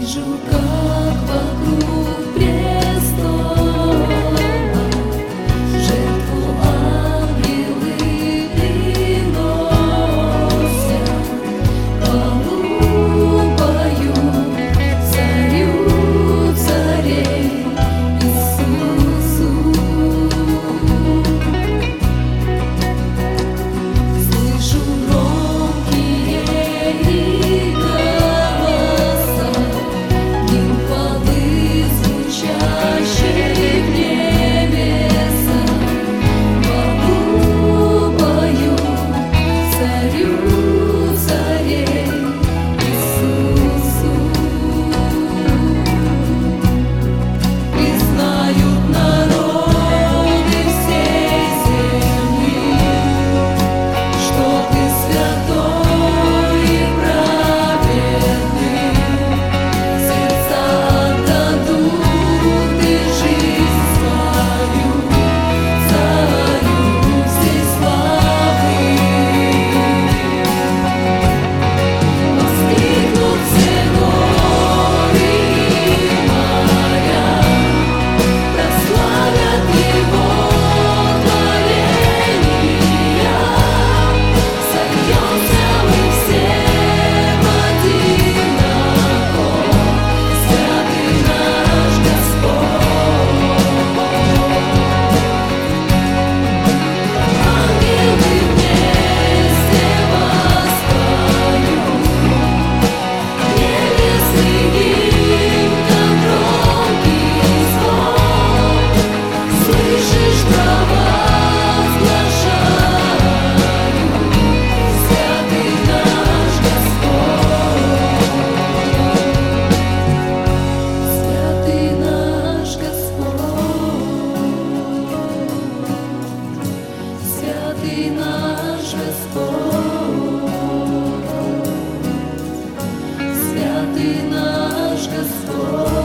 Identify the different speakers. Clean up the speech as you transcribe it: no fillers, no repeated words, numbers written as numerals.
Speaker 1: Вижу, как вокруг престола жертву ангелы приносят, хвалу поют царю царей Иисусу. Слышу громкие голоса, гимн хвалы звучащий в небесах, хвалу поют царю царей Иисусу. Признают народы всей земли, что Ты святой и праведный, сердца отдадут и жизнь свою царю всей славы. Воскликнут все горы и моря, прославят Его творения. Сольемся мы все в один хор, святый наш Господь. Ангелы вместе воспоют небесный гимн, как громкий звон. Слышишь, провозглашают: святый наш Господь, святый наш Господь, святый наш Господь, святый наш Господь.